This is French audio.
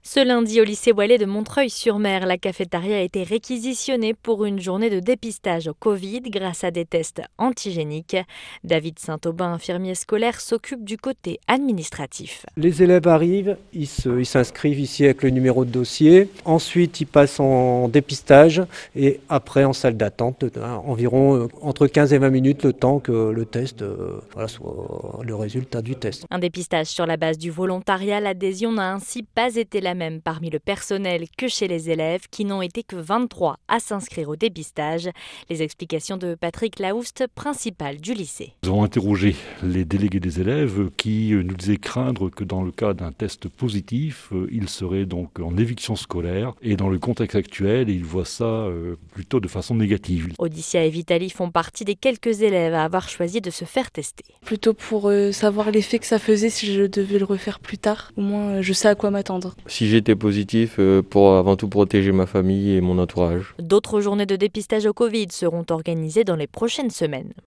Ce lundi, au lycée Wallet de Montreuil-sur-Mer, la cafétéria a été réquisitionnée pour une journée de dépistage au Covid grâce à des tests antigéniques. David Saint-Aubin, infirmier scolaire, s'occupe du côté administratif. Les élèves arrivent, ils s'inscrivent ici avec le numéro de dossier. Ensuite, ils passent en dépistage et après en salle d'attente, environ entre 15 et 20 minutes, le temps que le test soit le résultat du test. Un dépistage sur la base du volontariat, l'adhésion n'a ainsi pas été la même parmi le personnel que chez les élèves qui n'ont été que 23 à s'inscrire au dépistage. Les explications de Patrick Laouste, principal du lycée. Nous avons interrogé les délégués des élèves qui nous disaient craindre que dans le cas d'un test positif, ils seraient donc en éviction scolaire et dans le contexte actuel, ils voient ça plutôt de façon négative. Audicia et Vitali font partie des quelques élèves à avoir choisi de se faire tester. Plutôt pour savoir l'effet que ça faisait si je devais le refaire plus tard. Au moins, je sais à quoi m'attendre. Si j'étais positif, pour avant tout protéger ma famille et mon entourage. D'autres journées de dépistage au Covid seront organisées dans les prochaines semaines.